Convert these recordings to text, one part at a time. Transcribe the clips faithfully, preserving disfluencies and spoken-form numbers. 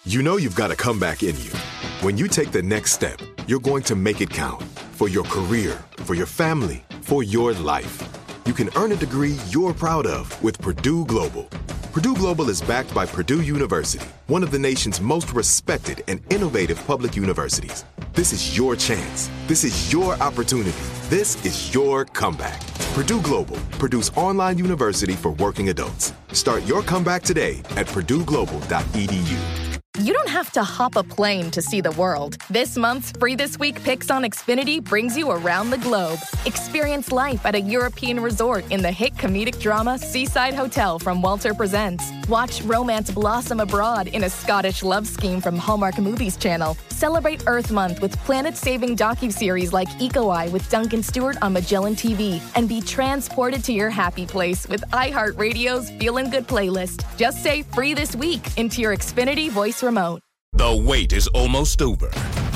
You know you've got a comeback in you. When you take the next step, you're going to make it count. For your career, for your family, for your life. You can earn a degree you're proud of with Purdue Global. Purdue Global is backed by Purdue University, one of the nation's most respected and innovative public universities. This is your chance. This is your opportunity. This is your comeback. Purdue Global, Purdue's online university for working adults. Start your comeback today at purdue global dot e d u. You don't have to hop a plane to see the world. This month's Free This Week Picks on Xfinity brings you around the globe. Experience life at a European resort in the hit comedic drama Seaside Hotel from Walter Presents. Watch romance blossom abroad in a Scottish love scheme from Hallmark Movies Channel. Celebrate Earth Month with planet-saving docuseries like Eco Eye with Duncan Stewart on Magellan T V. And be transported to your happy place with iHeartRadio's Feelin' Good playlist. Just say Free This Week into your Xfinity voice remote. The wait is almost over.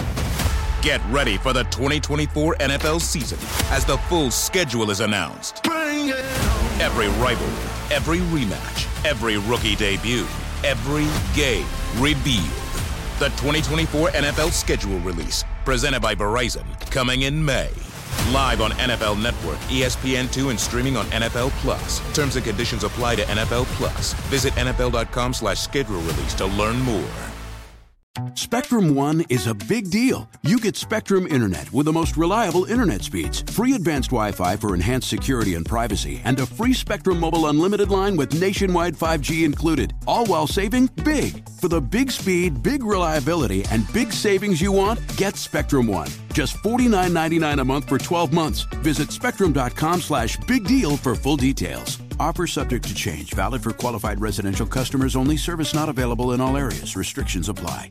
Get ready for the twenty twenty-four N F L season as the full schedule is announced. Bring it on. Every rivalry, every rematch, every rookie debut, every game revealed. The twenty twenty-four N F L schedule release, presented by Verizon, coming in May. Live on N F L Network, E S P N two, and streaming on N F L Plus. Terms and conditions apply to N F L Plus. Visit N F L dot com slash schedule release to learn more. Spectrum One is a big deal. You get Spectrum Internet with the most reliable internet speeds, free advanced Wi-Fi for enhanced security and privacy, and a free Spectrum Mobile Unlimited line with nationwide five G included, all while saving big. For the big speed, big reliability, and big savings you want, get Spectrum One. Just forty-nine ninety-nine a month for twelve months. Visit spectrum dot com slash big deal for full details. Offer subject to change. Valid for qualified residential customers only. Service not available in all areas. Restrictions apply.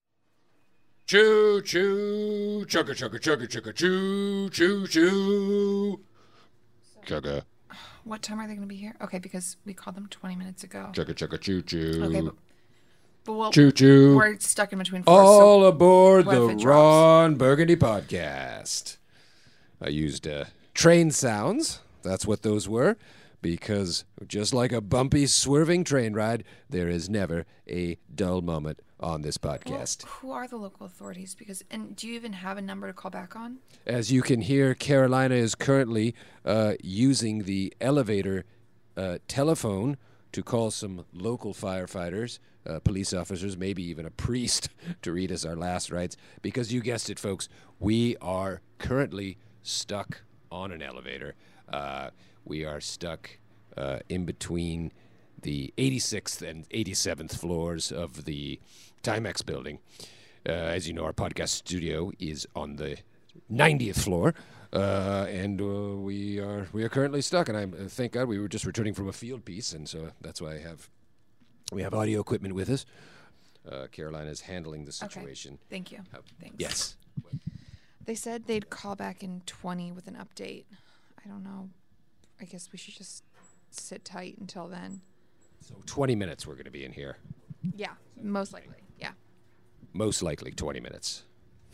Choo choo, chugga chugga chugga chugga choo choo choo. Chugga. What time are they going to be here? Okay, because we called them twenty minutes ago. Chugga chugga choo choo. Okay, but, but we'll, choo choo. We're stuck in between four. All so aboard the Ron Burgundy podcast. I used uh, train sounds. That's what those were. Because just like a bumpy, swerving train ride, there is never a dull moment on this podcast. Well, who are the local authorities? Because and do you even have a number to call back on? As you can hear, Carolina is currently uh, using the elevator uh, telephone to call some local firefighters, uh, police officers, maybe even a priest to read us our last rites. Because you guessed it, folks, we are currently stuck on an elevator. Uh, we are stuck uh, in between the eighty-sixth and eighty-seventh floors of the Timex building. Uh, as you know, our podcast studio is on the ninetieth floor, uh, and uh, we are we are currently stuck. And I uh, thank God we were just returning from a field piece, and so that's why I have we have audio equipment with us. Uh, Carolina is handling the situation. Okay. Thank you. Uh, Thanks. Yes. They said they'd call back in twenty with an update. I don't know. I guess we should just sit tight until then. So twenty minutes we're going to be in here. Yeah, most likely. Yeah. Most likely twenty minutes.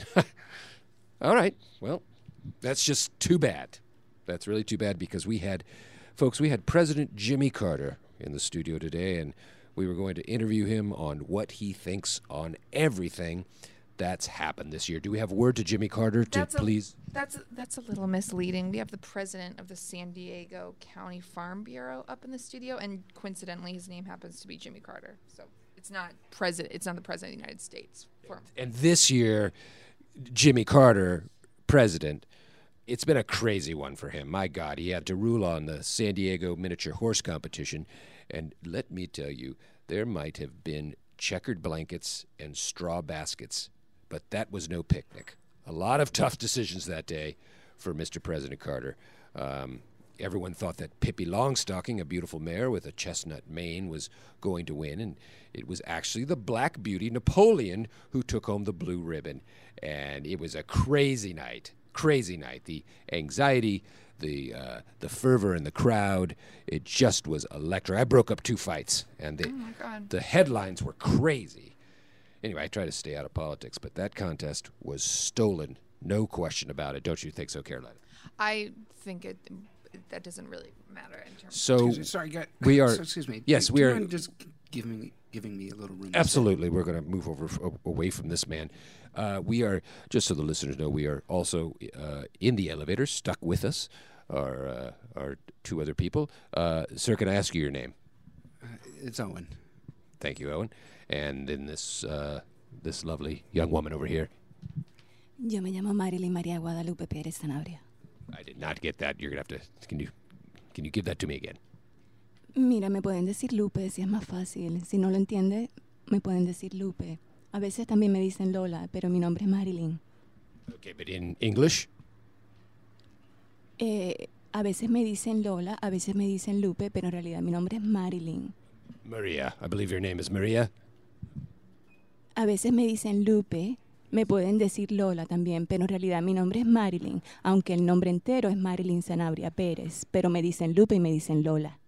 All right. Well, that's just too bad. That's really too bad because we had, folks, we had President Jimmy Carter in the studio today, and we were going to interview him on what he thinks on everything that's happened this year. Do we have a word to Jimmy Carter to that's please? A, that's a, that's a little misleading. We have the president of the San Diego County Farm Bureau up in the studio, and coincidentally, his name happens to be Jimmy Carter. So it's not president. It's not the president of the United States. For and this year, Jimmy Carter, president, it's been a crazy one for him. My God, he had to rule on the San Diego miniature horse competition, and let me tell you, there might have been checkered blankets and straw baskets. But that was no picnic. A lot of tough decisions that day for Mister President Carter. Um, everyone thought that Pippi Longstocking, a beautiful mare with a chestnut mane, was going to win, and it was actually the Black Beauty, Napoleon, who took home the blue ribbon. And it was a crazy night, crazy night. The anxiety, the uh, the fervor in the crowd, it just was electric. I broke up two fights, and the, oh my God. the headlines were crazy. Anyway, I try to stay out of politics, but that contest was stolen. No question about it. Don't you think so, Carolina? I think it that doesn't really matter in terms so of... Excuse me, sorry, got, we are... so, excuse me. Yes, do, we do are... you mind just give me giving me a little room. Absolutely. We're going to move over f- away from this man. Uh, we are, just so the listeners know, we are also uh, in the elevator, stuck with us, are, uh, are two other people. Uh, sir, can I ask you your name? Uh, it's Owen. Thank you, Owen. And then this uh, this lovely young woman over here. Yo me llamo Marilyn María Guadalupe Pérez Sanabria. I did not get that. You're going to have to, can you, can you give that to me again? Mira, me pueden decir Lupe si es más fácil. Si no lo entiende, me pueden decir Lupe. A veces también me dicen Lola, pero mi nombre es Marilyn. Okay, but in English? Eh, a veces me dicen Lola, a veces me dicen Lupe, pero en realidad mi nombre es Marilyn. Maria. I believe your name is Maria. A veces me dicen Lupe, me pueden decir Lola también, pero en realidad mi nombre es Marilyn, aunque el nombre entero es Marilyn Sanabria Pérez, pero me dicen Lupe y me dicen Lola.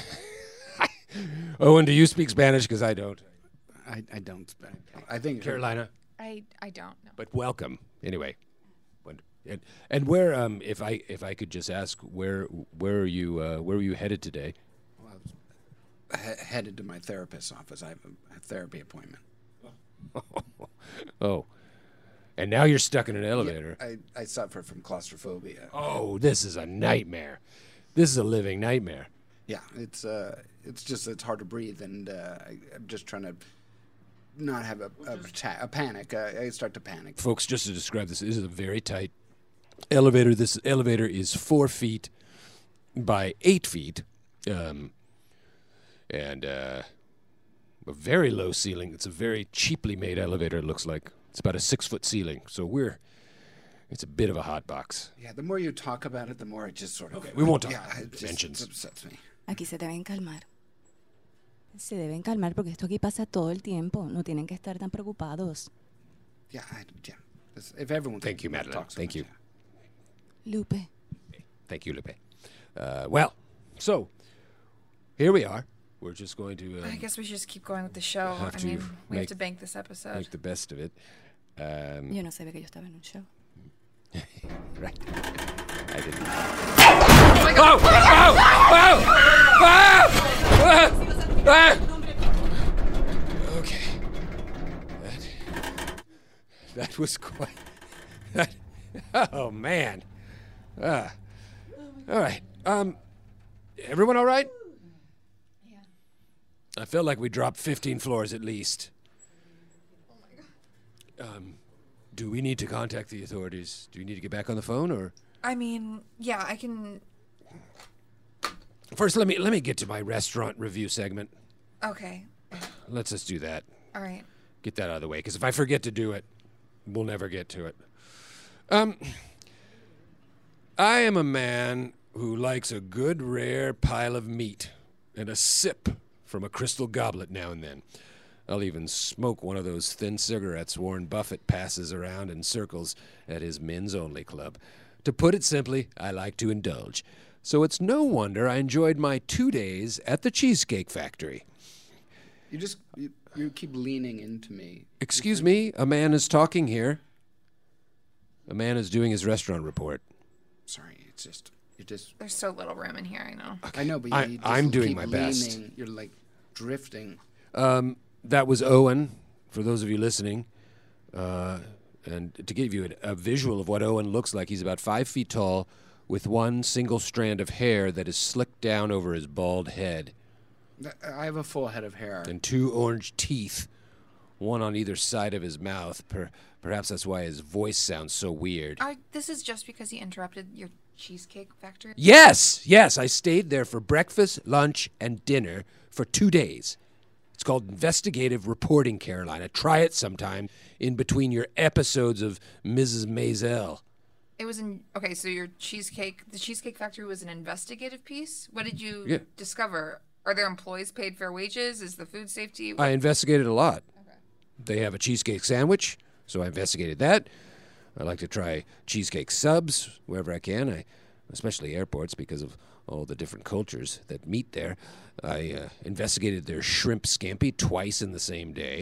Owen, do you speak Spanish? Because I don't. I, I don't. I think Carolina? I I don't know. But welcome, anyway. And, and where, um, if I if I could just ask, where where are you uh, where were you headed today? Well, I was he- headed to my therapist's office. I have a, a therapy appointment. Oh, and now you're stuck in an elevator. Yeah, I, I suffer from claustrophobia. Oh, this is a nightmare. This is a living nightmare. Yeah, it's uh, it's just it's hard to breathe, and uh, I, I'm just trying to not have a a, ta- a panic. Uh, I start to panic. Folks, just to describe this, this is a very tight elevator. This elevator is four feet by eight feet, um, and uh, a very low ceiling. It's a very cheaply made elevator. It looks like it's about a six foot ceiling. So we're it's a bit of a hot box. Yeah, the more you talk about it, the more it just sort of. Okay, we won't talk yeah, about it just mentions. it upsets me. Aquí se deben calmar. Se deben calmar porque esto aquí pasa todo el tiempo. No tienen que estar tan preocupados. Yeah, I, yeah. This, if everyone. Thank you, Madeline. talks so Thank much, you. yeah. Lupe. Thank you, Lupe. Uh, well, so here we are. We're just going to. Um, I guess we should just keep going with the show. have I to mean, we make- have to bank this episode. make the best of it. Um, Yo no sabía que yo estaba en un show. Right. I didn't. Oh! Oh! Oh! Oh! Oh! Okay. That, that was quite. That, oh man. Ah. All right. Um. Everyone all right? Yeah. I felt like we dropped fifteen floors at least. Oh my God. Um. Do we need to contact the authorities? Do we need to get back on the phone, or? I mean, yeah, I can. First, let me let me get to my restaurant review segment. Okay. Let's just do that. All right. Get that out of the way, because if I forget to do it, we'll never get to it. Um, I am a man who likes a good rare pile of meat and a sip from a crystal goblet now and then. I'll even smoke one of those thin cigarettes Warren Buffett passes around in circles at his men's only club. To put it simply, I like to indulge. So it's no wonder I enjoyed my two days at the Cheesecake Factory. You just you, you keep leaning into me. Excuse me, a man is talking here. A man is doing his restaurant report. Sorry, it's just you just. There's so little room in here, I know. I know, but you, I- you just I'm doing keep my leaning. best. You're like drifting. Um, that was Owen, for those of you listening. Uh, and to give you a, a visual of what Owen looks like, he's about five feet tall with one single strand of hair that is slicked down over his bald head Th- I have a full head of hair. and two orange teeth, one on either side of his mouth. Per, perhaps that's why his voice sounds so weird. Are, this is just because he interrupted your Cheesecake Factory? Yes, yes, I stayed there for breakfast, lunch, and dinner for two days. It's called investigative reporting, Carolina. Try it sometime in between your episodes of Missus Maisel. It was in. Okay, so your Cheesecake, the Cheesecake Factory was an investigative piece? What did you Yeah. discover? Are their employees paid fair wages? Is the food safety? I investigated a lot. They have a cheesecake sandwich, so I investigated that. I like to try cheesecake subs wherever I can, I, especially airports because of all the different cultures that meet there. I uh, investigated their shrimp scampi twice in the same day.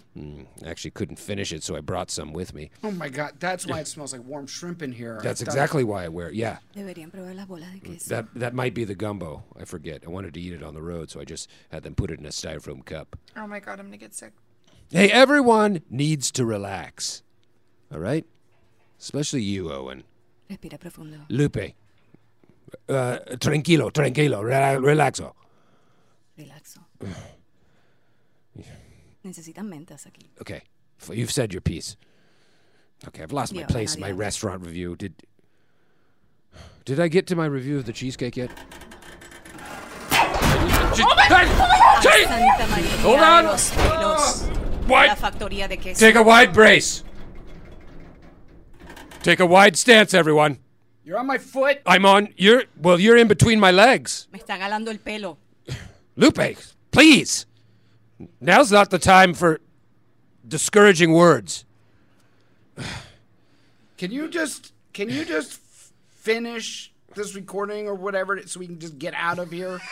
Mm, actually couldn't finish it, so I brought some with me. Oh my God, that's why it smells like warm shrimp in here. That's exactly why I wear it. Yeah. Deberían probar las bolas de queso. That that might be the gumbo. I forget. I wanted to eat it on the road, so I just had them put it in a styrofoam cup. Oh my God, I'm gonna get sick. Hey, everyone needs to relax. All right? Especially you, Owen. Respira profundo. Lupe. Uh, tranquilo, tranquilo, rela- relaxo. Relaxo. Necesitan mentas aquí. Okay, f- you've said your piece. Okay, I've lost my Yeah, place in my Nadia. restaurant review. Did Did I get to my review of the cheesecake yet? Oh my God! Santa María Hold on. de los pelos. Wide- La factoría de queso. Take a wide brace. Take a wide stance, everyone. You're on my foot. I'm on. You're well. You're in between my legs. Me está galando el pelo. Lupe, please. Now's not the time for discouraging words. Can you just can you just f- finish this recording or whatever so we can just get out of here?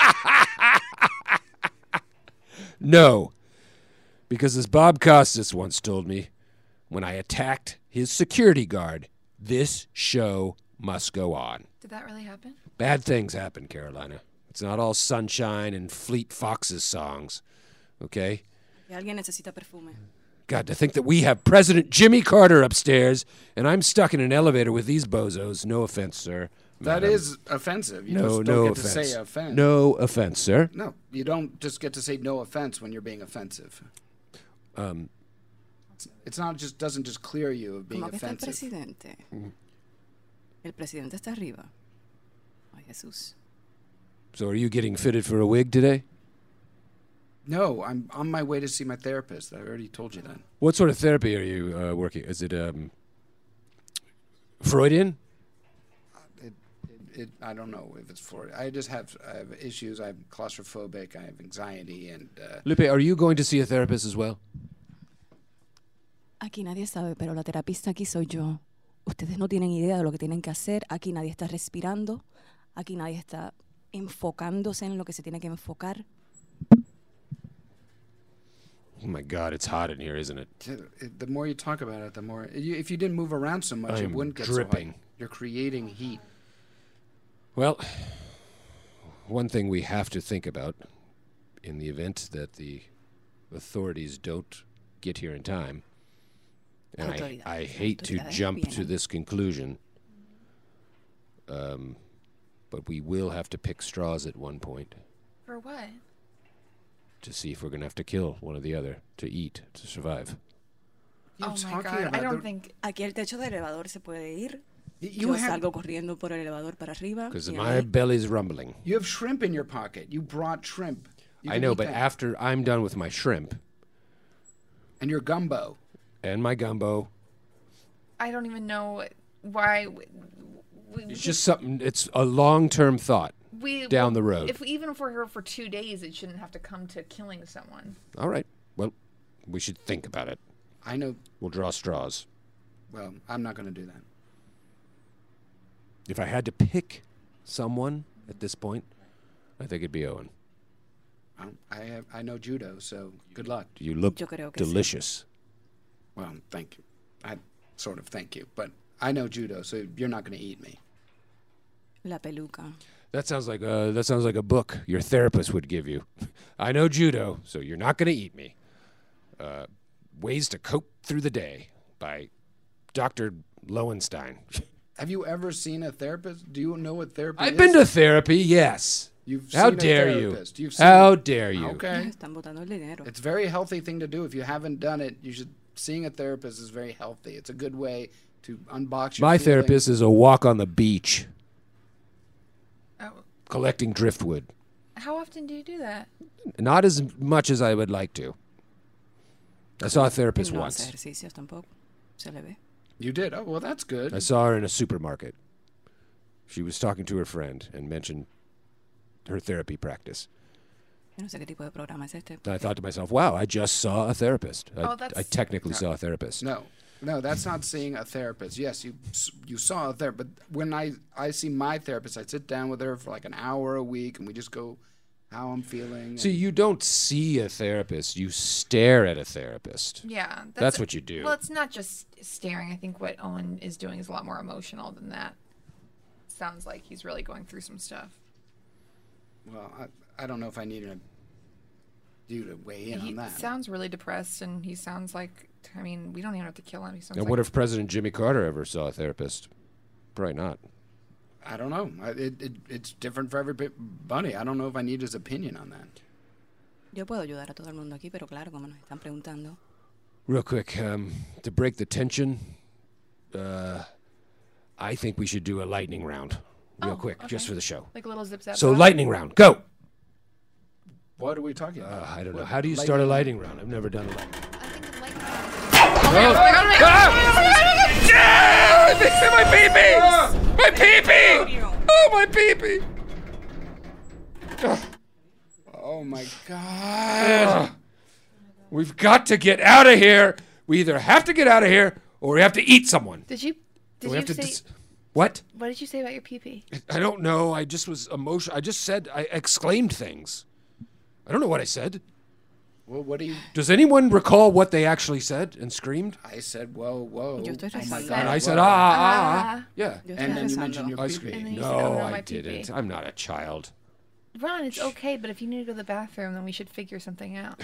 No. Because as Bob Costas once told me, when I attacked his security guard, this show must go on. Did that really happen? Bad things happen, Carolina. It's not all sunshine and Fleet Foxes songs. Okay? Que alguien necesita perfume. God, to think that we have President Jimmy Carter upstairs and I'm stuck in an elevator with these bozos. No offense, sir. That Madam. is offensive. You no, just don't no get offense. to say offense. No offense, sir. No, you don't just get to say no offense when you're being offensive. Um, It's not just doesn't just clear you of being ¿Cómo que está el offensive. presidente? El presidente está arriba. Ay, Jesús. so are you getting fitted for a wig today? No, I'm on my way to see my therapist. I already told you that. What sort of therapy are you uh, working? Is it um, Freudian? It, it, it, I don't know if it's for. I just have I have issues. I'm claustrophobic. I have anxiety, and uh, Lupe, are you going to see a therapist as well? Aquí nadie sabe, pero la terapista aquí soy yo. Ustedes no tienen idea de lo que tienen que hacer. Aquí nadie está respirando. Aquí nadie está enfocándose en lo que se tiene que enfocar. Oh my God, it's hot in here, isn't it? it, the more you talk about it, the more. You, if you didn't move around so much, I it am wouldn't get dripping. so hot. You're creating heat. Well, one thing we have to think about in the event that the authorities don't get here in time, and I, Autoridades. I hate to Autoridades jump to vienen. this conclusion, um, but we will have to pick straws at one point For what? to see if we're going to have to kill one or the other to eat, to survive. You're oh my talking God, about I don't the- think. Aquí el techo del elevador se puede ir. Y- You Yo have salgo corriendo por el elevador para arriba. Because y my ahí- belly's rumbling. you have shrimp in your pocket. You brought shrimp. You I can know, eat but that. after I'm done with my shrimp and your gumbo. and my gumbo, I don't even know why. We, we, it's just something, it's a long-term thought. we, down the road. If even if we're here for two days, it shouldn't have to come to killing someone. All right. Well, we should think about it. I know. We'll draw straws. Well, I'm not going to do that. If I had to pick someone at this point, I think it'd be Owen. I, I have. I know judo, so good luck. You look Yo creo que sí. delicious. Well, thank you. I sort of thank you, but I know judo, so you're not going to eat me. La peluca. That sounds like a, that sounds like a book your therapist would give you. I know judo, so you're not going to eat me. Uh, Ways to Cope Through the Day by Doctor Lowenstein. Have you ever seen a therapist? Do you know what therapy I've is? been to therapy, yes. You've How seen a dare you? therapist. You've seen How it. dare you? Okay. Están botando el dinero. It's a very healthy thing to do. If you haven't done it, you should. Seeing a therapist is very healthy. It's a good way to unbox your My feelings. therapist is a walk on the beach Oh, collecting driftwood. how often do you do that? Not as much as I would like to. I saw a therapist No hace once. ejercicios tampoco. Se le ve. You did. Oh well, that's good. I saw her in a supermarket. She was talking to her friend and mentioned her therapy practice. Yo no sé qué tipo de programa es este. And I thought to myself, wow, I just saw a therapist. I, Oh, that's- I technically saw a therapist. No, no, that's not seeing a therapist. Yes, you you saw a therapist, but when I I see my therapist, I sit down with her for like an hour a week, and we just go how I'm feeling. See, and- you don't see a therapist. You stare at a therapist. Yeah. That's, That's what you do. Well, it's not just staring. I think what Owen is doing is a lot more emotional than that. Sounds like he's really going through some stuff. Well, I, I don't know if I need a, you to weigh in He on that. sounds really depressed, and he sounds like, I mean, we don't even have to kill him. He sounds And like what if President Jimmy Carter ever saw a therapist? Probably not. I don't know. I, it, it it's different for everybody. I don't know if I need his opinion on that. Yo puedo ayudar a todo el mundo aquí, pero claro, como nos están preguntando. Real quick, um, to break the tension, uh, I think we should do a lightning round. Real Oh, quick, just okay. for the show. like a little zip zap. So, zap. lightning round, go! What are we talking about? Uh, I don't know. What- How do you start a lightning round? I've never done a lightning round. I think like. My pee-pee! My pee-pee! Oh, my pee-pee! Oh my God! We've got to get out of here. We either have to get out of here or we have to eat someone. Did you? Did we you have to say? dis- what? What did you say about your pee pee? I don't know. I just was emotional. I just said, I exclaimed things. I don't know what I said. Well, what do you? Does anyone recall what they actually said and screamed? I said, whoa, whoa. Yo estoy Oh my rezando. God. And I said, whoa. ah, ah, ah. Yeah. Yo estoy And then you rezando. mentioned your I pee screamed. And then you No, said, "Oh, no, I my pee-pee." didn't. I'm not a child. Ron, it's okay, but if you need to go to the bathroom, then we should figure something out.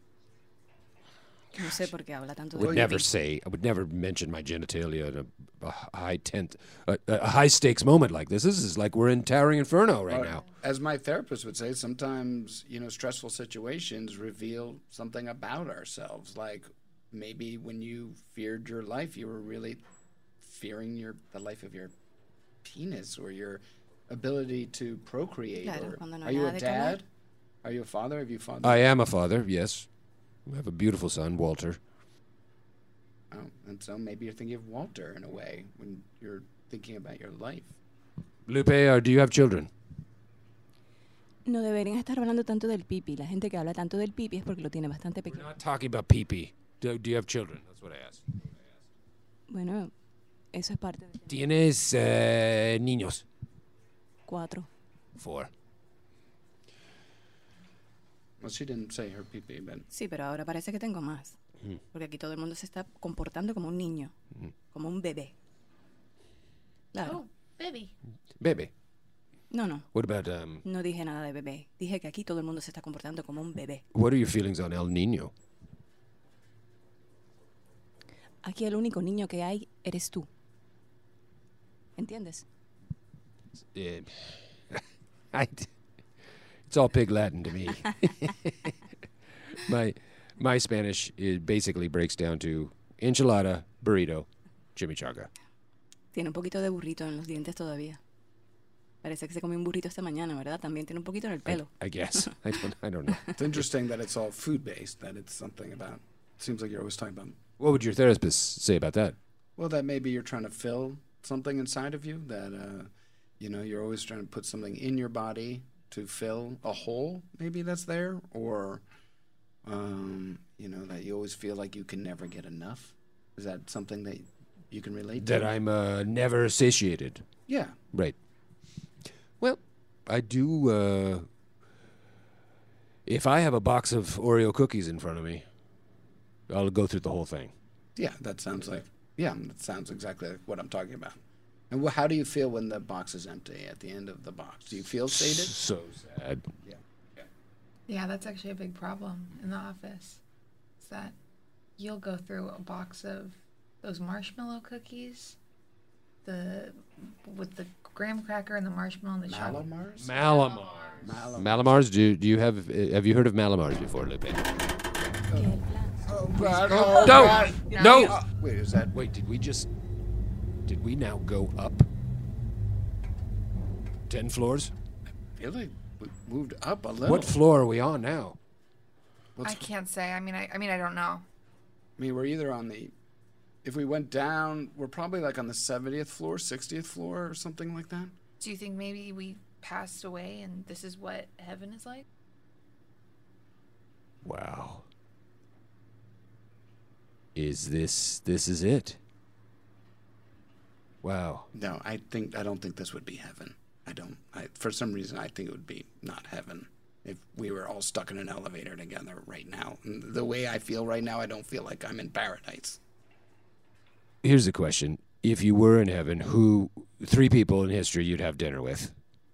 No sé por qué habla tanto I de would pipí. never say, I would never mention my genitalia in a, a high tent, a, a high stakes moment like this. This is like we're in Towering Inferno right now. As my therapist would say, sometimes, you know, stressful situations reveal something about ourselves. Like maybe when you feared your life, you were really fearing your the life of your penis or your ability to procreate. Claro, or, cuando no are hay you a nada de calor. dad? Are you a father? Have you fathered? I am a father, yes. I have a beautiful son, Walter. Oh, and so maybe you're thinking of Walter in a way when you're thinking about your life. Lupe, uh, do you have children? No deberían estar hablando tanto del pipi. La gente que habla tanto del pipi es porque lo tiene bastante We're pequeño. not talking about pee-pee. Do, do you have children? That's what I asked. Bueno, eso es parte de ¿Tienes uh, niños? cuatro. Four. Well, she didn't say her pee-pee, but Sí, pero ahora parece que tengo más. Porque aquí todo el mundo se está comportando como un niño, como un bebé. Claro. Oh, baby. Baby. No, no. What about, um, No dije nada de bebé. Dije que aquí todo el mundo se está comportando como un bebé. what are your feelings on El Niño? Aquí el único niño que hay eres tú. ¿Entiendes? Uh, I, it's all pig Latin to me. my my Spanish it basically breaks down to enchilada, burrito, chimichanga. Tiene un poquito de burrito en los dientes todavía. Parece que se comió un burrito esta mañana, ¿verdad? También tiene un poquito en el pelo. I guess. I don't, I don't know. it's interesting that it's all food-based, that it's something about, seems like you're always talking about, What would your therapist say about that? well, that maybe you're trying to fill something inside of you, that, uh, you know, you're always trying to put something in your body to fill a hole, maybe that's there, or, um, you know, that you always feel like you can never get enough. Is that something that you can relate That to? I'm uh, never satiated. Yeah. Right. Well, I do. Uh, if I have a box of Oreo cookies in front of me, I'll go through the whole thing. Yeah, that sounds like, yeah, that sounds exactly like what I'm talking about. And wh- how do you feel when the box is empty at the end of the box? Do you feel sated? So sad. Yeah. Yeah, that's actually a big problem in the office. Is that you'll go through a box of those marshmallow cookies, the with the graham cracker and the marshmallow and the chocolate. Malamars? Malamars. Malamars. Malamars. Do do you have uh, have you heard of Malamars before, Lupe? Oh, God. Oh, Oh, no. God. No. Uh, wait, is that... Wait, did we just? Did we now go up? Ten floors. feel like we moved up a little. What floor are we on now? What's- I can't say. I mean, I, I mean, I don't know. I mean, we're either on the... If we went down, we're probably like on the seventieth floor, sixtieth floor, or something like that. Do you think maybe we passed away and this is what heaven is like? Wow. Is this this is it? Wow. No, I think I don't think this would be heaven. I don't. I, for some reason, I think it would be not heaven. if we were all stuck in an elevator together right now. And the way I feel right now, I don't feel like I'm in paradise. Here's the question. If you were in heaven, who, three people in history you'd have dinner with?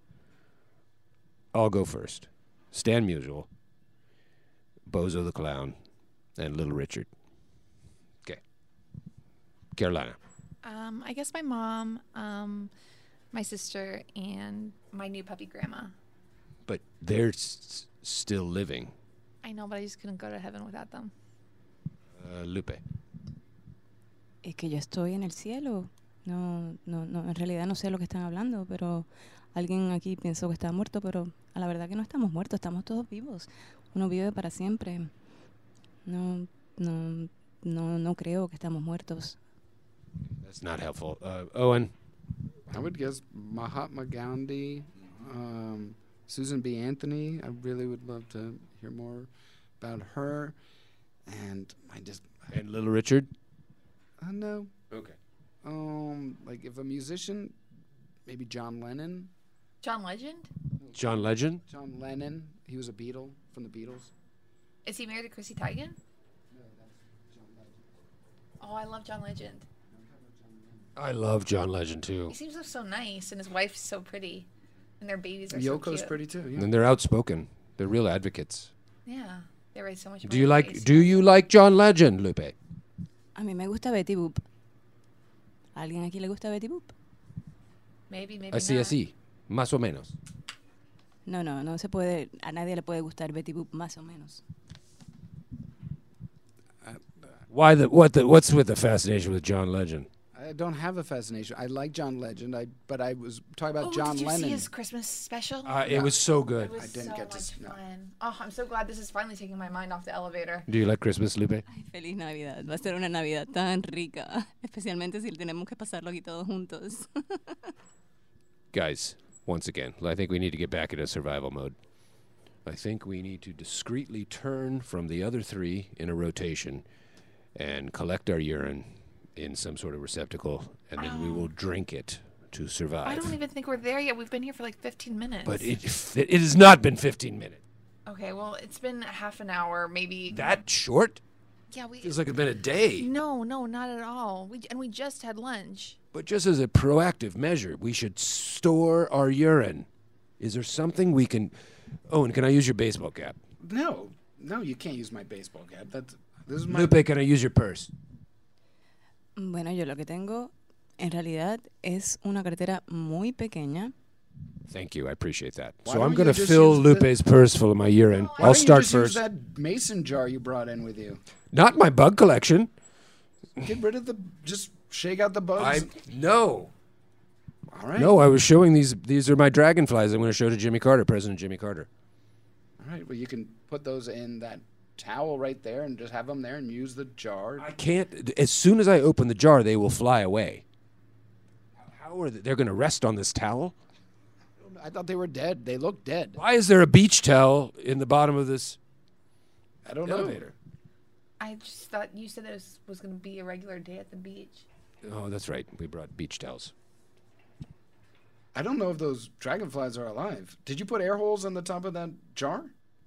I'll go first. Stan Musial, Bozo the Clown, and Little Richard. Okay. Carolina. Um, I guess my mom, um, my sister, and my new puppy grandma. But they're s- still living. I know, but I just couldn't go to heaven without them. Uh, Lupe. Es que yo estoy en el cielo. No, no, no, en realidad no sé lo que están hablando, pero alguien aquí pensó que estaba muerto, pero a la verdad que no estamos muertos, estamos todos vivos. Uno vive para siempre. No, no, no, no creo que estamos muertos. That's not helpful. Uh, Owen. I would guess Mahatma Gandhi, um, Susan B. Anthony. I really would love to hear more about her. And I just... And Little Richard? I know. Okay. Um, like if a musician, maybe John Lennon. John Legend? John Legend? John Lennon. He was a Beatle from the Beatles. Is he married to Chrissy Teigen? No, that's John Legend. Oh, I love John Legend. I love John Legend, too. He seems so, so nice, and his wife's so pretty, and their babies are so Yoko's cute. pretty too. Yeah. And they're outspoken. They're real advocates. Yeah, they raise so much. Do you like Do you like John Legend, Lupe? A mí me gusta Betty Boop. ¿A alguien aquí le gusta Betty Boop? Maybe, maybe Así, not. así. Más o menos. No, no, no se puede, a nadie le puede gustar Betty Boop, más o menos. Why the what the what's with the fascination with John Legend? I don't have a fascination. I like John Legend. I but I was talking about Oh, John did you Lennon. see his Christmas special? Uh, it was so good. It was I didn't so get to much s- no. fun. Oh, I'm so glad this is finally taking my mind off the elevator. Do you like Christmas, Lupe? Ay, feliz Navidad. Va a ser una Navidad tan rica, especialmente si tenemos que pasarlo aquí todos juntos. Guys, once again, I think we need to get back into survival mode. I think we need to discreetly turn from the other three in a rotation and collect our urine in some sort of receptacle, and then we will drink it to survive. I don't even think we're there yet. We've been here for like fifteen minutes. But it, it has not been fifteen minutes. Okay, well, it's been half an hour, maybe. That short? Yeah, we. Feels like it's been a day. No, no, not at all. We and we just had lunch. But just as a proactive measure, we should store our urine. Is there something we can... Owen, can I use your baseball cap? No, no, you can't use my baseball cap. That's this is my. Lupe, can I use your purse? Bueno, yo lo que tengo en realidad es una cartera muy pequeña. Thank you, I appreciate that. Why so don't I'm you going to just fill use the- Lupe's purse full of my urine. Why I'll don't start you just first. Use that mason jar you brought in with you. Not my bug collection. Get rid of the. Just shake out the bugs. I no. All right. No, I was showing these. These are my dragonflies. I'm going to show to Jimmy Carter, President Jimmy Carter. All right. Well, you can put those in that towel right there and just have them there and use the jar. I can't. As soon as I open the jar, they will fly away. How are they? They're going to rest on this towel? I thought they were dead. They look dead. Why is there a beach towel in the bottom of this I don't elevator? I just thought you said it was, was going to be a regular day at the beach. Oh, that's right. We brought beach towels. know. I don't know if those dragonflies are alive. Did you put air holes on the top of that jar?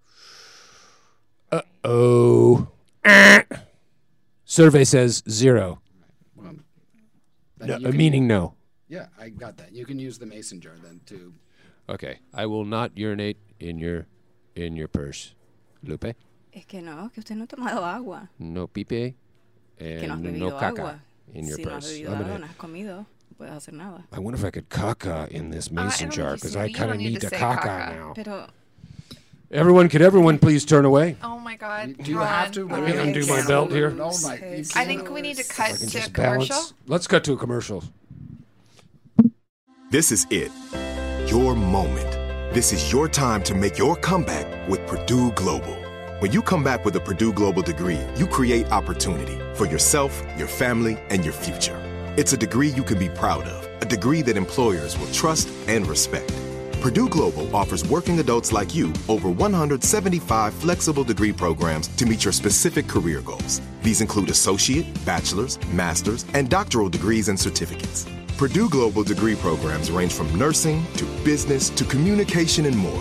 Uh oh. Survey says zero. Well, then No, you uh, can- meaning no. Yeah, I got that. You can use the mason jar then too. Okay, I will not urinate in your in your purse, Lupe. Es que no, que usted no ha tomado agua. No pipe Que no has and bebido no caca agua. in your Si no has purse. bebido I'm agua, gonna- no has comido, no puedes hacer nada. I wonder if I could caca in this Uh, I mason don't jar think you because see- I you kind of don't need need to to say caca caca. now. Pero Everyone, could everyone please turn away? Oh my God. Do you Ron, have to? Ron. Let me undo You my can't. belt here. No, my, you I can't. think we need to cut I can to a just commercial. balance. Let's cut to a commercial. This is it. Your moment. This is your time to make your comeback with Purdue Global. When you come back with a Purdue Global degree, you create opportunity for yourself, your family, and your future. It's a degree you can be proud of, a degree that employers will trust and respect. Purdue Global offers working adults like you over one hundred seventy-five flexible degree programs to meet your specific career goals. These include associate, bachelor's, master's, and doctoral degrees and certificates. Purdue Global degree programs range from nursing to business to communication and more.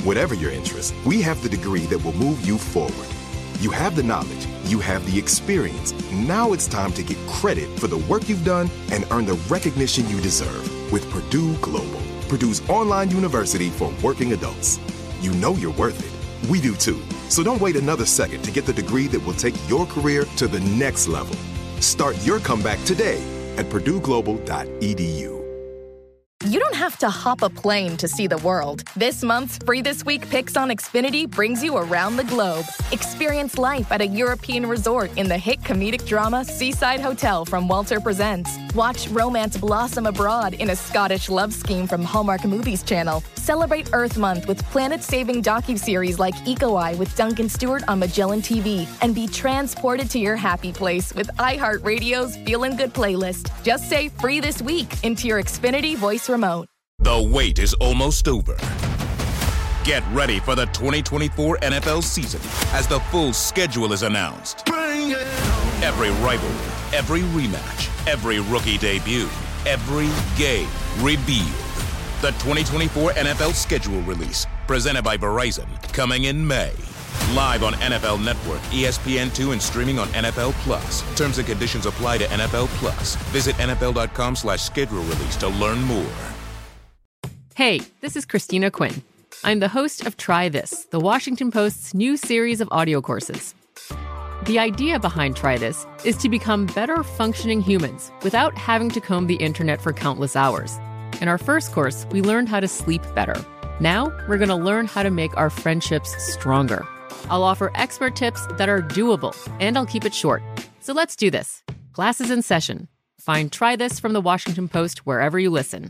Whatever your interest, we have the degree that will move you forward. You have the knowledge, you have the experience. Now it's time to get credit for the work you've done and earn the recognition you deserve with Purdue Global, Purdue's online university for working adults. You know you're worth it. We do too. So don't wait another second to get the degree that will take your career to the next level. Start your comeback today at purdue global dot e d u. You don't have to hop a plane to see the world. This month's Free This Week Picks on Xfinity brings you around the globe. Experience life at a European resort in the hit comedic drama Seaside Hotel from Walter Presents. Watch romance blossom abroad in a Scottish love scheme from Hallmark Movies Channel. Celebrate Earth Month with planet-saving docuseries like Eco Eye with Duncan Stewart on Magellan T V. And be transported to your happy place with iHeartRadio's Feelin' Good playlist. Just say Free This Week into your Xfinity voice remote. The wait is almost over. Get ready for the twenty twenty-four N F L season as the full schedule is announced. Bring it on. Every rivalry, every rematch, every rookie debut, every game revealed. The twenty twenty-four N F L schedule release, presented by Verizon, coming in May. Live on N F L Network, E S P N two, and streaming on N F L Plus. Terms and conditions apply to N F L Plus. Visit N F L dot com slash schedule release to learn more. Hey, this is Christina Quinn. I'm the host of Try This, the Washington Post's new series of audio courses. The idea behind Try This is to become better functioning humans without having to comb the internet for countless hours. In our first course, we learned how to sleep better. Now, we're going to learn how to make our friendships stronger. I'll offer expert tips that are doable, and I'll keep it short. So let's do this. Class is in session. Find Try This from the Washington Post wherever you listen.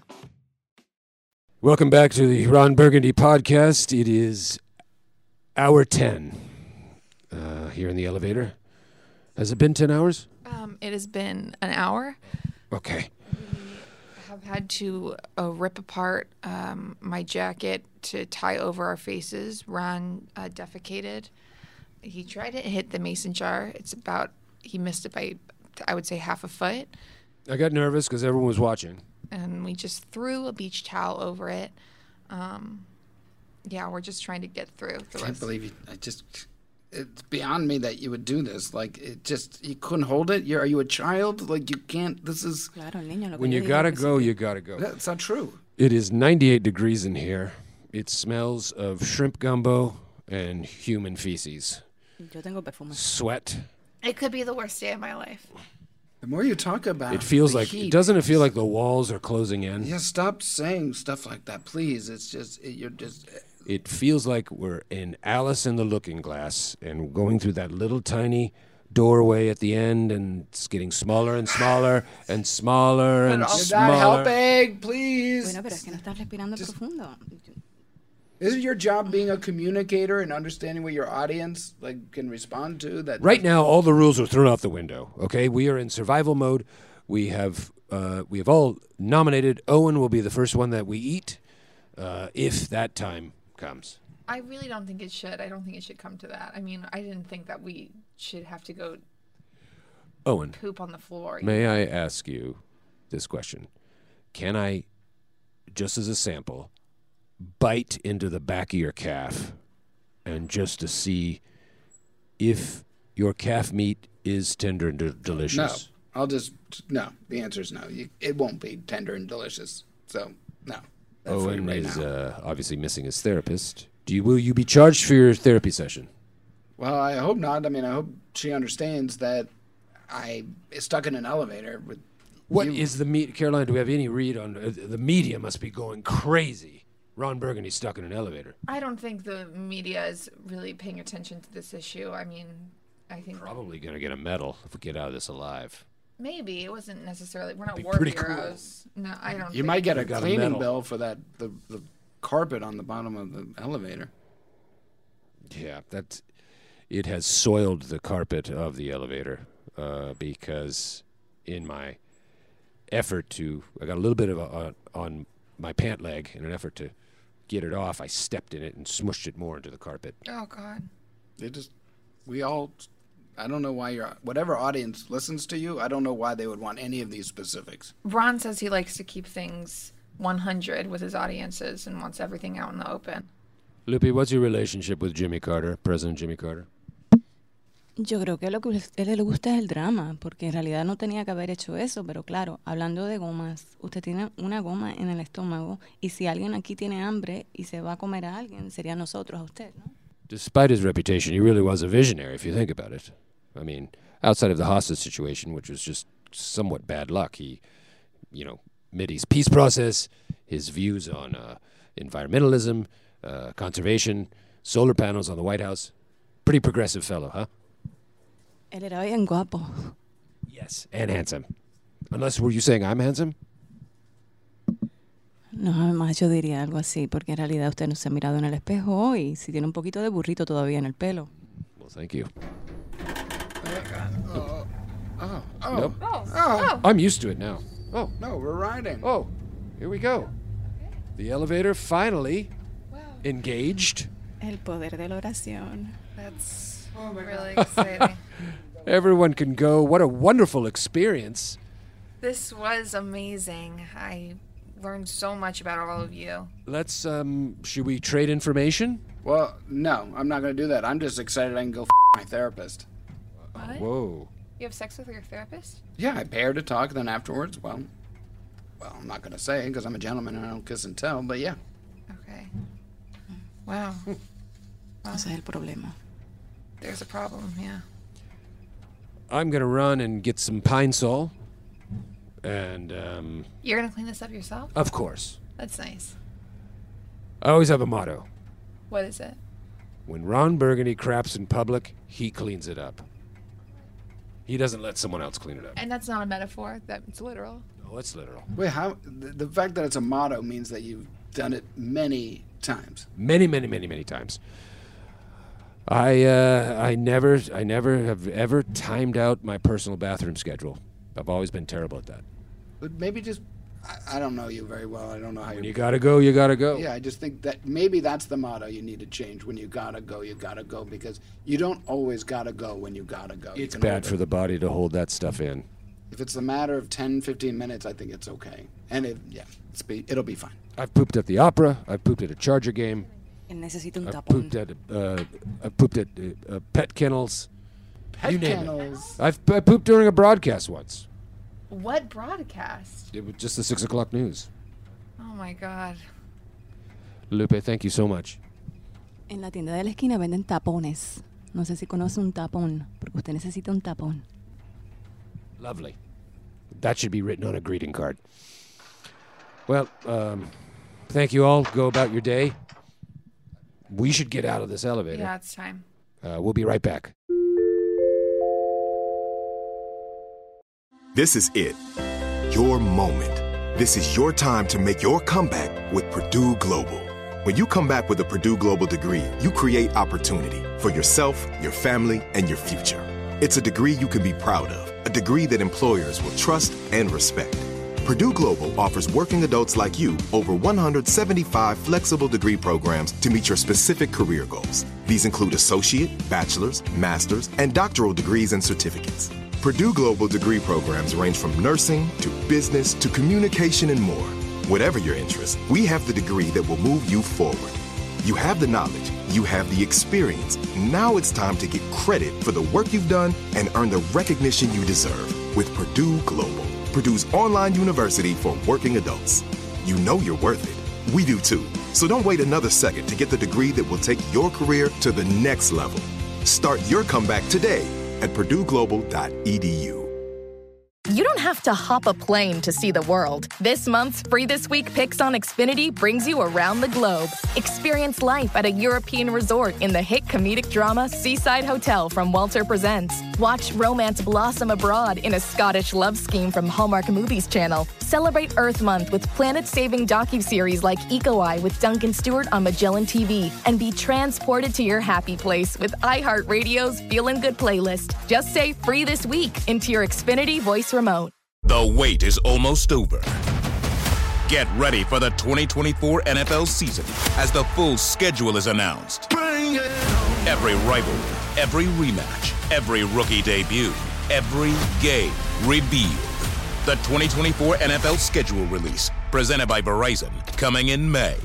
Welcome back to the Ron Burgundy podcast. It is hour ten uh, here in the elevator. Has it been ten hours? Um, it has been an hour. Okay. I've had to uh, rip apart um, my jacket to tie over our faces. Ron uh, defecated. He tried to hit the mason jar. It's about, he missed it by, I would say, half a foot. I got nervous because everyone was watching. And we just threw a beach towel over it. Um, yeah, we're just trying to get through. The I can't rest. believe you. I just, it's beyond me that you would do this. Like, it just, you couldn't hold it? You're, are you a child? Like, you can't, this is. When you gotta go, you gotta go. That's not true. It is ninety-eight degrees in here. It smells of shrimp gumbo and human feces. Yo tengo perfume. Sweat. It could be the worst day of my life. The more you talk about it, feels the like, heat, doesn't it feel like the walls are closing in? Yeah, stop saying stuff like that, please. It's just, it, you're just. It feels like we're in Alice in the Looking Glass and going through that little tiny doorway at the end, and it's getting smaller and smaller and smaller and You're smaller. not helping, please. Bueno, pero es que no estás respirando Just- profundo. Isn't your job being a communicator and understanding what your audience like can respond to? That Right now, all the rules are thrown out the window. Okay, we are in survival mode. We have uh, we have all nominated. Owen will be the first one that we eat, uh, if that time comes. I really don't think it should. I don't think it should come to that. I mean, I didn't think that we should have to go Owen, poop on the floor. may I ask you this question? Can I, just as a sample, bite into the back of your calf, and just to see if your calf meat is tender and de- delicious? No, I'll just no. The answer is no. You, it won't be tender and delicious. So no. That's for you Owen right is now. uh, obviously missing his therapist. Do you will you be charged for your therapy session? Well, I hope not. I mean, I hope she understands that I is stuck in an elevator with. What you. is the meat, Caroline? Do we have any read on uh, the media? Must be going crazy. Ron Burgundy stuck in an elevator. I don't think the media is really paying attention to this issue. I mean, I think Probably gonna get a medal if we get out of this alive. maybe it wasn't necessarily. We're not Be war pretty cool. heroes. No, I don't. You think might get a got a cleaning medal. bill for that the, the carpet on the bottom of the elevator. Yeah, that it has soiled the carpet of the elevator uh, because in my effort to, I got a little bit of a, on, on my pant leg in an effort to get it off. I stepped in it and smushed it more into the carpet. Oh God. They just, we all, I don't know why you're, whatever audience listens to you, I don't know why they would want any of these specifics. Ron says he likes to keep things one hundred with his audiences and wants everything out in the open. Lupe, what's your relationship with Jimmy Carter, President Jimmy Carter? Yo creo que lo que a él le gusta es el drama, porque en realidad no tenía que haber hecho eso, pero claro, hablando de gomas, usted tiene una goma en el estómago y si alguien aquí tiene hambre y se va a comer a alguien, sería nosotros, a usted, ¿no? Despite his reputation, he really was a visionary, if you think about it. I mean, outside of the hostage situation, which was just somewhat bad luck, he, you know, Mideast peace process, his views on uh, environmentalism, uh, conservation, solar panels on the White House. Pretty progressive fellow, huh? Él era bien guapo. Yes, and handsome. Unless, were you saying I'm handsome? No, además yo diría algo así, porque en realidad usted no se ha mirado en el espejo hoy, si tiene un poquito de burrito todavía en el pelo. Well, thank you. Oh, oh, oh, Nope. Oh, oh. I'm used to it now. Oh, No, we're riding. oh, here we go. The elevator finally wow. engaged. El poder de la oración. That's really exciting. Everyone can go. What a wonderful experience. This was amazing. I learned so much about all of you. Let's, um, should we trade information? Well, no, I'm not going to do that. I'm just excited I can go f- my therapist. What? Whoa. You have sex with your therapist? Yeah, I pay her to talk, then afterwards, well, well, I'm not going to say because I'm a gentleman and I don't kiss and tell, but yeah. Okay. Wow. Ese es el problema. There's a problem, yeah. I'm going to run and get some Pine Sol. And, um, You're gonna clean this up yourself? of course, That's nice. I always have a motto. What is it? When Ron Burgundy craps in public, he cleans it up. He doesn't let someone else clean it up. And that's not a metaphor. That's literal. No, it's literal. Wait, how? The, the fact that it's a motto means that you've done it many times. Many, many, many, many times. I uh, I never I never have ever timed out my personal bathroom schedule. I've always been terrible at that. But maybe just, I, I don't know you very well. I don't know how When you. you gotta go, you gotta go. Yeah, I just think that maybe that's the motto you need to change. When you gotta go, you gotta go, because you don't always gotta go when you gotta go. You It's can bad hold for it. the body to hold that stuff in. If it's a matter of ten, fifteen minutes, I think it's okay. And it, yeah, it's be, it'll be fine. I've pooped at the opera. I've pooped at a Charger game. Él necesita un I've tapón. pooped at uh, I've pooped at uh, uh, pet kennels. Pet You name it. kennels. I've I pooped during a broadcast once. What broadcast? It was just the six o'clock news. Oh my god. Lupe, thank you so much. En la tienda de la esquina venden tapones. No sé si conoce un tapón, porque usted necesita un tapón. Lovely. That should be written on a greeting card. Well, um, thank you all. Go about your day. We should get out of this elevator. Yeah, it's time. Uh, we'll be right back. This is it. Your moment. This is your time to make your comeback with Purdue Global. When you come back with a Purdue Global degree, you create opportunity for yourself, your family, and your future. It's a degree you can be proud of, a degree that employers will trust and respect. Purdue Global offers working adults like you over one hundred seventy-five flexible degree programs to meet your specific career goals. These include associate, bachelor's, master's, and doctoral degrees and certificates. Purdue Global degree programs range from nursing to business to communication and more. Whatever your interest, we have the degree that will move you forward. You have the knowledge, you have the experience. Now it's time to get credit for the work you've done and earn the recognition you deserve with Purdue Global, Purdue's online university for working adults. You know you're worth it. We do too. So don't wait another second to get the degree that will take your career to the next level. Start your comeback today at purdue global dot e d u. You don't have to hop a plane to see the world. This month's Free This Week Picks on Xfinity brings you around the globe. Experience life at a European resort in the hit comedic drama Seaside Hotel from Walter Presents. Watch romance blossom abroad in a Scottish love scheme from Hallmark Movies Channel. Celebrate Earth Month with planet-saving docuseries like Eco Eye with Duncan Stewart on Magellan T V. And be transported to your happy place with iHeartRadio's Feelin' Good playlist. Just say Free This Week into your Xfinity voice remote. The wait is almost over. Get ready for the twenty twenty-four N F L season as the full schedule is announced. Bring it on. Every rivalry, every rematch, every rookie debut, every game revealed. The twenty twenty-four N F L schedule release, presented by Verizon, coming in May.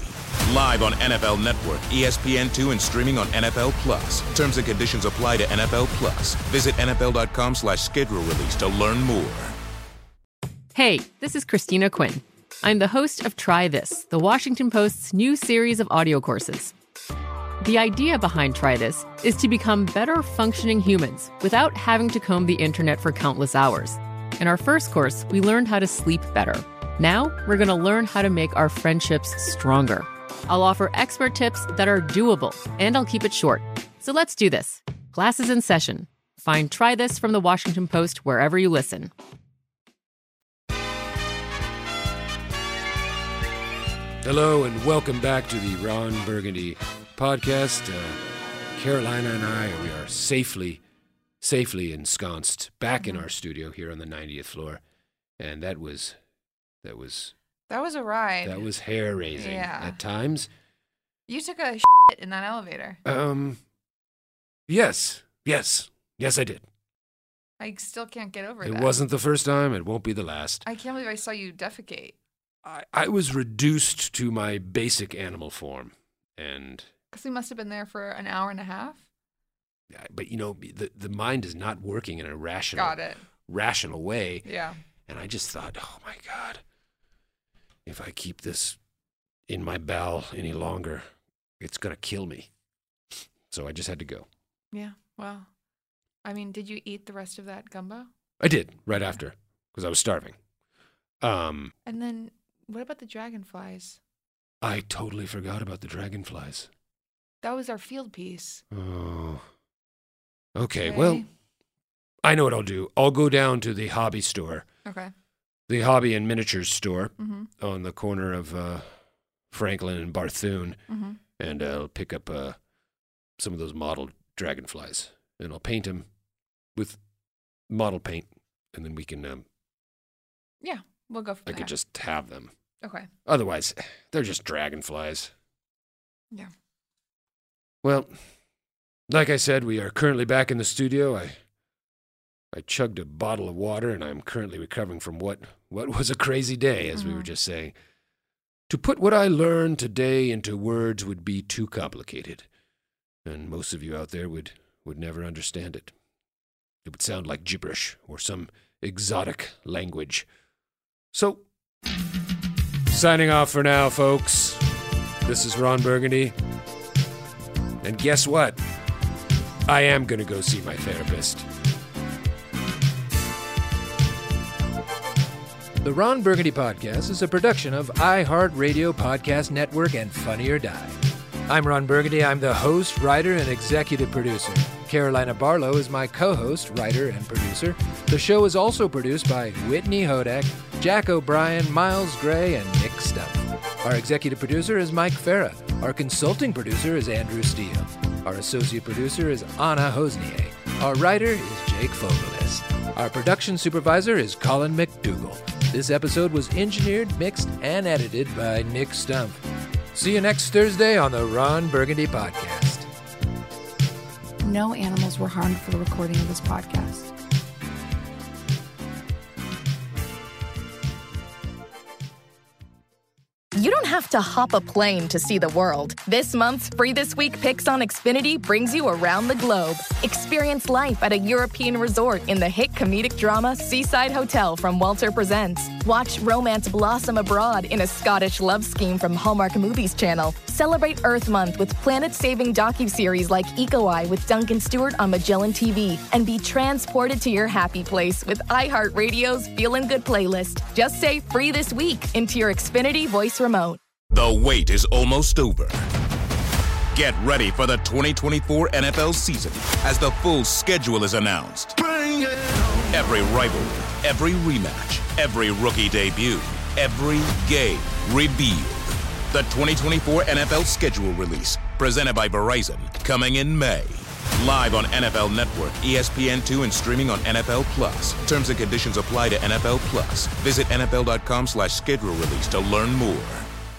Live on N F L Network, E S P N two, and streaming on N F L Plus. Terms and conditions apply to N F L Plus. Visit nfl.com slash schedule release to learn more. Hey, this is Christina Quinn. I'm the host of Try This, the Washington Post's new series of audio courses. The idea behind Try This is to become better functioning humans without having to comb the internet for countless hours. In our first course, we learned how to sleep better. Now, we're going to learn how to make our friendships stronger. I'll offer expert tips that are doable, and I'll keep it short. So let's do this. Class is in session. Find Try This from the Washington Post wherever you listen. Hello and welcome back to the Ron Burgundy podcast. Uh, Carolina and I, we are safely, safely ensconced back in our studio here on the ninetieth floor, and that was, that was, That was a ride. that was hair raising Yeah. at times. You took a shit in that elevator. Um, yes, yes, yes, I did. I still can't get over It that. wasn't the first time. It won't be the last. I can't believe I saw you defecate. I, I was reduced to my basic animal form, and Because we must have been there for an hour and a half. but you know, the the mind is not working in a rational, Got it. rational way. Yeah. And I just thought, oh my God, if I keep this in my bowel any longer, it's gonna kill me. So I just had to go. Yeah. Well, I mean, did you eat the rest of that gumbo? I did right after because I was starving. Um, And then what about the dragonflies? I totally forgot about the dragonflies. That was our field piece. Oh. Okay, well, I know what I'll do. I'll go down to the hobby store, Okay. the hobby and miniatures store Mm-hmm. on the corner of uh, Franklin and Barthune, Mm-hmm. and I'll pick up uh, some of those model dragonflies, and I'll paint them with model paint, and then we can, um, Yeah, we'll go from I there. could just have them. Okay. Otherwise, they're just dragonflies. Yeah. Well, like I said, we are currently back in the studio. I I chugged a bottle of water, and I'm currently recovering from what, what was a crazy day, as we were just saying. To put what I learned today into words would be too complicated, and most of you out there would, would never understand it. It would sound like gibberish or some exotic language. So, signing off for now, folks. This is Ron Burgundy. And guess what? I am going to go see my therapist. The Ron Burgundy Podcast is a production of iHeartRadio Podcast Network and Funny or Die. I'm Ron Burgundy. I'm the host, writer, and executive producer. Carolina Barlow is my co-host, writer, and producer. The show is also produced by Whitney Hodak, Jack O'Brien, Miles Gray, and Nick Stumpf. Our executive producer is Mike Farah. Our consulting producer is Andrew Steele. Our associate producer is Anna Hosnier. Our writer is Jake Fogelnest. Our production supervisor is Colin McDougall. This episode was engineered, mixed, and edited by Nick Stumpf. See you next Thursday on the Ron Burgundy Podcast. No animals were harmed for the recording of this podcast. You don't have to hop a plane to see the world. This month's Free This Week Picks on Xfinity brings you around the globe. Experience life at a European resort in the hit comedic drama Seaside Hotel from Walter Presents. Watch romance blossom abroad in a Scottish love scheme from Hallmark Movies Channel. Celebrate Earth Month with planet-saving docuseries like Eco Eye with Duncan Stewart on Magellan T V. And be transported to your happy place with iHeartRadio's Feelin' Good playlist. Just say Free This Week into your Xfinity voice remote. The wait is almost over. Get ready for the twenty twenty-four N F L season as the full schedule is announced. Bring it on. Every rivalry, every rematch, every rookie debut, every game revealed. The twenty twenty-four N F L schedule release, presented by Verizon, coming in May. Live on N F L Network, E S P N two, and streaming on N F L Plus. Terms and conditions apply to N F L Plus. Visit nfl.com slash schedule release to learn more.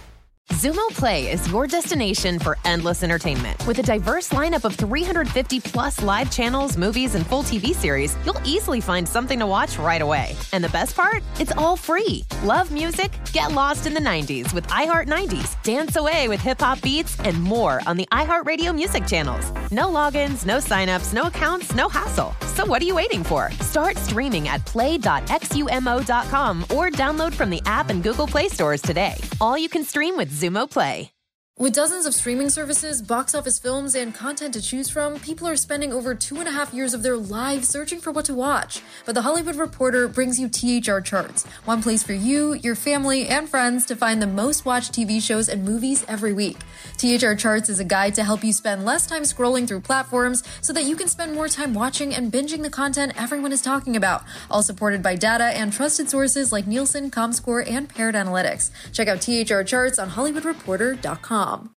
Zumo Play is your destination for endless entertainment. With a diverse lineup of three hundred fifty plus live channels, movies, and full T V series, you'll easily find something to watch right away. And the best part? It's all free. Love music? Get lost in the nineties with iHeart nineties, dance away with hip-hop beats, and more on the iHeartRadio music channels. No logins, no signups, no accounts, no hassle. So what are you waiting for? Start streaming at play dot xumo dot com or download from the app and Google Play stores today. All you can stream with Zumo Play. With dozens of streaming services, box office films, and content to choose from, people are spending over two and a half years of their lives searching for what to watch. But The Hollywood Reporter brings you T H R Charts, one place for you, your family, and friends to find the most watched T V shows and movies every week. T H R Charts is a guide to help you spend less time scrolling through platforms so that you can spend more time watching and binging the content everyone is talking about, all supported by data and trusted sources like Nielsen, ComScore, and Paired Analytics. Check out T H R Charts on Hollywood Reporter dot com.